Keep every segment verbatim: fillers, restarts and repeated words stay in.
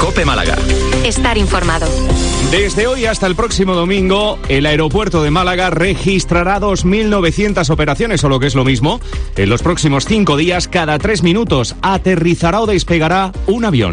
COPE Málaga. Estar informado. Desde hoy hasta el próximo domingo, el aeropuerto de Málaga registrará dos mil novecientas operaciones, o lo que es lo mismo. En los próximos cinco días, cada tres minutos, aterrizará o despegará un avión.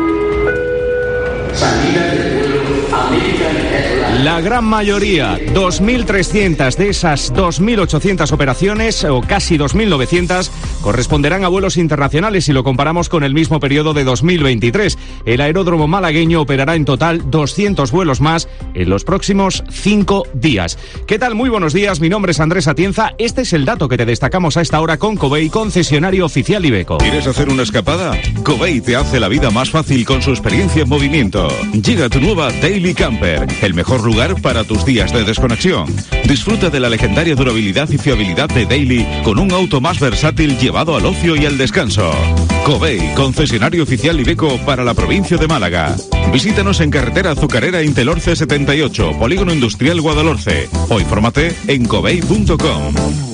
La gran mayoría, dos mil trescientas de esas dos mil ochocientas operaciones, o casi dos mil novecientas, corresponderán a vuelos internacionales si lo comparamos con el mismo periodo de dos mil veintitrés. El aeródromo malagueño operará en total doscientos vuelos más en los próximos cinco días. ¿Qué tal? Muy buenos días, mi nombre es Andrés Atienza. Este es el dato que te destacamos a esta hora con Covey, concesionario oficial Iveco. ¿Quieres hacer una escapada? Covey te hace la vida más fácil con su experiencia en movimiento. Llega tu nueva Daily Camper, el mejor lugar para tus días de desconexión. Disfruta de la legendaria durabilidad y fiabilidad de Daily con un auto más versátil llevado al ocio y al descanso. Covey, concesionario oficial Iveco para la provincia de Málaga. Visítanos en carretera Azucarera Intelorce setenta y ocho, Polígono Industrial Guadalhorce, o infórmate en covey punto com.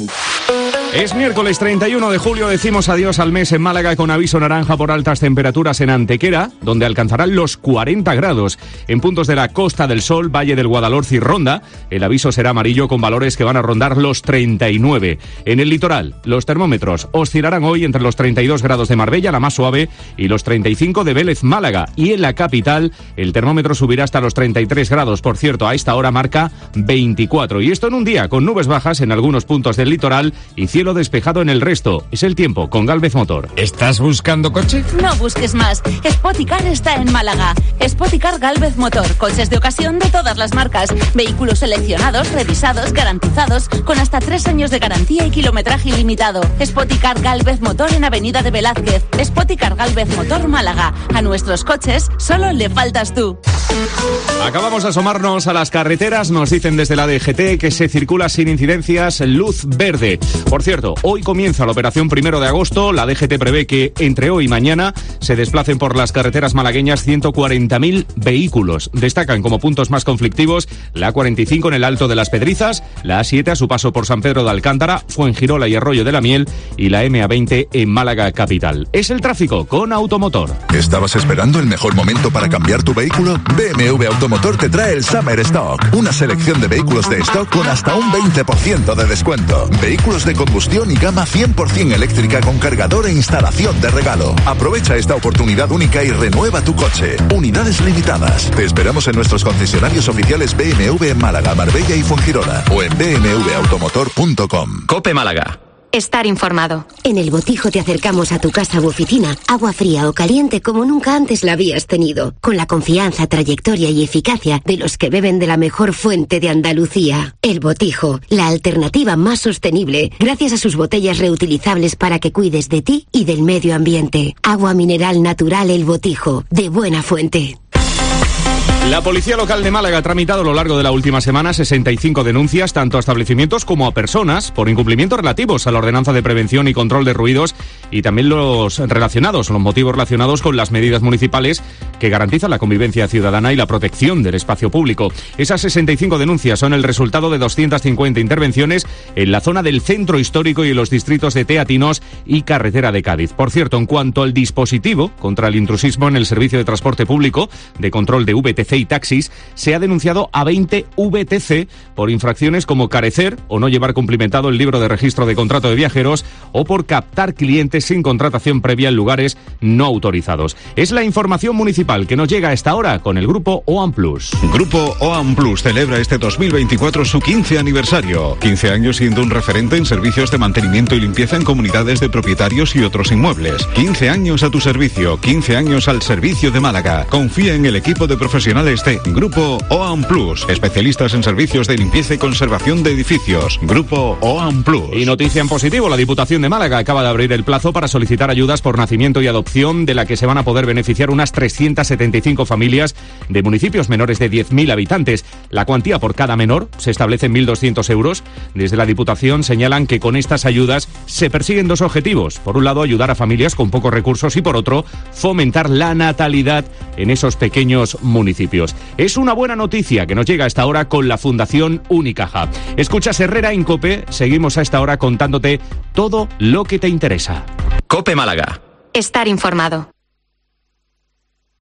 Es miércoles treinta y uno de julio, decimos adiós al mes en Málaga con aviso naranja por altas temperaturas en Antequera, donde alcanzarán los cuarenta grados. En puntos de la Costa del Sol, Valle del Guadalhorce y Ronda, el aviso será amarillo con valores que van a rondar los treinta y nueve. En el litoral, los termómetros oscilarán hoy entre los treinta y dos grados de Marbella, la más suave, y los treinta y cinco de Vélez, Málaga. Y en la capital, el termómetro subirá hasta los treinta y tres grados. Por cierto, a esta hora marca veinticuatro. Y esto en un día con nubes bajas en algunos puntos del litoral y cielo despejado en el resto. Es el tiempo con Galvez Motor. ¿Estás buscando coche? No busques más. Spoticar está en Málaga. Spoticar Galvez Motor. Coches de ocasión de todas las marcas. Vehículos seleccionados, revisados, garantizados, con hasta tres años de garantía y kilometraje ilimitado. Spoticar Galvez Motor en Avenida de Velázquez. Spoticar Galvez Motor Málaga. A nuestros coches solo le faltas tú. Acabamos de asomarnos a las carreteras. Nos dicen desde la D G T que se circula sin incidencias, luz verde. Por cierto, hoy comienza la operación primero de agosto. La D G T prevé que entre hoy y mañana se desplacen por las carreteras malagueñas ciento cuarenta mil vehículos. Destacan como puntos más conflictivos la A cuarenta y cinco en el Alto de las Pedrizas, la A siete a su paso por San Pedro de Alcántara, Fuengirola y Arroyo de la Miel, y la M A veinte en Málaga capital. Es el tráfico con Automotor. ¿Estabas esperando el mejor momento para cambiar tu vehículo? B M W Automotor te trae el Summer Stock, una selección de vehículos de stock con hasta un veinte por ciento de descuento. Vehículos de combustión y gama cien por ciento eléctrica con cargador e instalación de regalo. Aprovecha esta oportunidad única y renueva tu coche. Unidades limitadas. Te esperamos en nuestros concesionarios oficiales B M W en Málaga, Marbella y Fuengirola, o en b m w automotor punto com. COPE Málaga. Estar informado. En El Botijo te acercamos a tu casa u oficina, agua fría o caliente como nunca antes la habías tenido, con la confianza, trayectoria y eficacia de los que beben de la mejor fuente de Andalucía. El Botijo, la alternativa más sostenible, gracias a sus botellas reutilizables para que cuides de ti y del medio ambiente. Agua mineral natural El Botijo, de buena fuente. La Policía Local de Málaga ha tramitado a lo largo de la última semana sesenta y cinco denuncias, tanto a establecimientos como a personas, por incumplimientos relativos a la Ordenanza de Prevención y Control de Ruidos y también los relacionados, los motivos relacionados con las medidas municipales que garantizan la convivencia ciudadana y la protección del espacio público. Esas sesenta y cinco denuncias son el resultado de doscientas cincuenta intervenciones en la zona del centro histórico y en los distritos de Teatinos y Carretera de Cádiz. Por cierto, en cuanto al dispositivo contra el intrusismo en el servicio de transporte público de control de V T C y taxis, se ha denunciado a veinte V T C por infracciones como carecer o no llevar cumplimentado el libro de registro de contrato de viajeros o por captar clientes sin contratación previa en lugares no autorizados. Es la información municipal que nos llega a esta hora con el Grupo OAM Plus. Grupo OAM Plus celebra este dos mil veinticuatro su quince aniversario. quince años siendo un referente en servicios de mantenimiento y limpieza en comunidades de propietarios y otros inmuebles. quince años a tu servicio, quince años al servicio de Málaga. Confía en el equipo de profesionales de Grupo OAM Plus, especialistas en servicios de limpieza y conservación de edificios. Grupo OAM Plus. Y noticia en positivo, la Diputación de Málaga acaba de abrir el plazo para solicitar ayudas por nacimiento y adopción, de la que se van a poder beneficiar unas trescientas setenta y cinco familias de municipios menores de diez mil habitantes. La cuantía por cada menor se establece en mil doscientos euros. Desde la Diputación señalan que con estas ayudas se persiguen dos objetivos. Por un lado, ayudar a familias con pocos recursos y por otro, fomentar la natalidad en esos pequeños municipios. Es una buena noticia que nos llega a esta hora con la Fundación Unicaja. Escuchas Herrera en COPE, seguimos a esta hora contándote todo lo que te interesa. COPE Málaga. Estar informado.